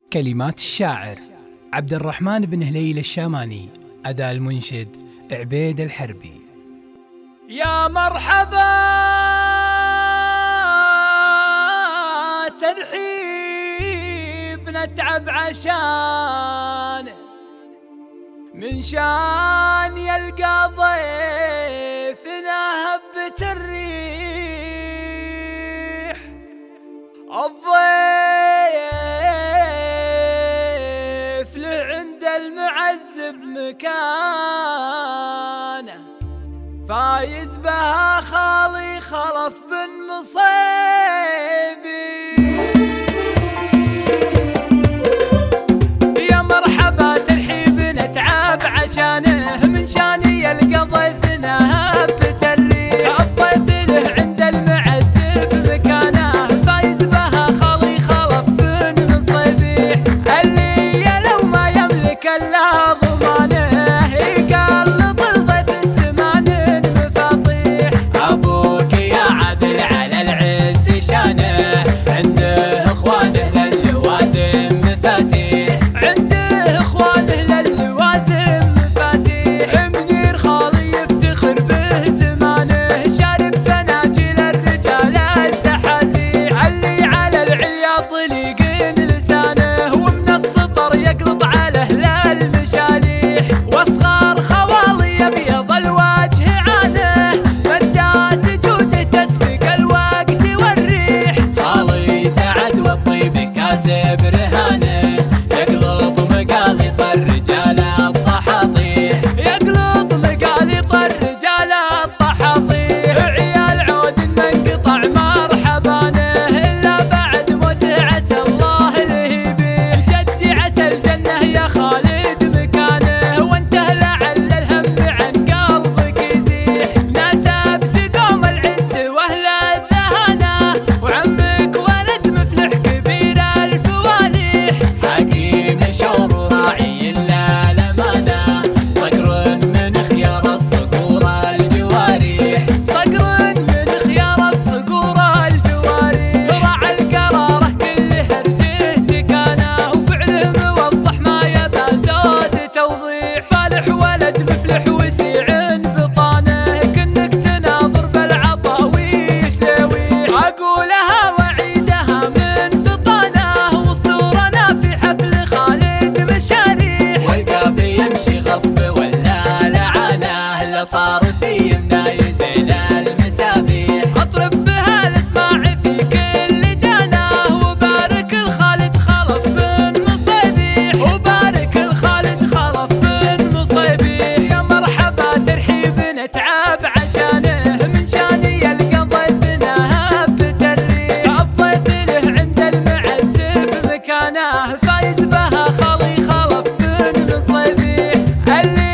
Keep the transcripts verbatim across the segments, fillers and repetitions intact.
كلمات الشاعر عبد الرحمن بن هليل الشاماني، أداء المنشد عبيد الحربي. يا مرحبا ترحيب نتعب عشانه، من شان يلقى ضيفنا هبة الريح. الضيف له عند المعزب مكانه، فايز بها خالي خلف بن مصيبي. يا مرحبا ترحيب نتعب عشانه، من شاني يلقى ضيفنا هبة الريح. الضيف له عند المعزب مكانه، فايز بها خالي خلف بن مصيبي. اللي لو ما يملك الا ضمانه، صار في يمنا يزين المسابيح. اطرب بها الاسماع في كل داناه، وبارك الخالد خلف بن مصيبيح، وبارك الخالد خلف بن مصيبيح. يا مرحبا ترحيب نتعب عشانه، من شاني يلقى ضيفنا هبة الريح. الضيف له عند المعزب مكانه، فايز بها خالي خلف بن مصيبيح. اللي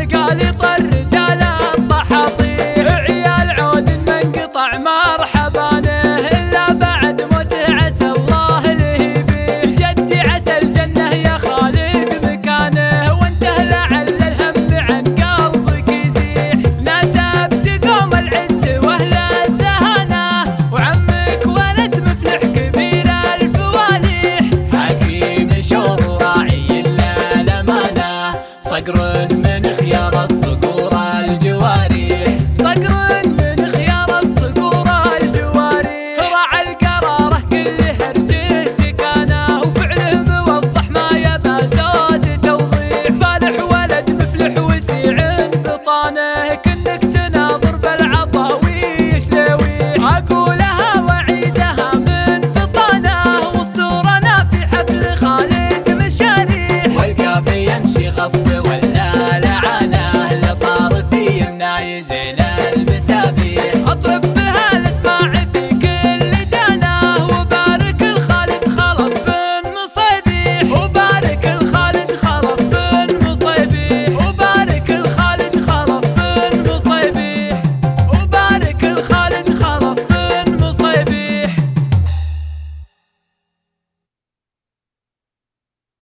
مرحبا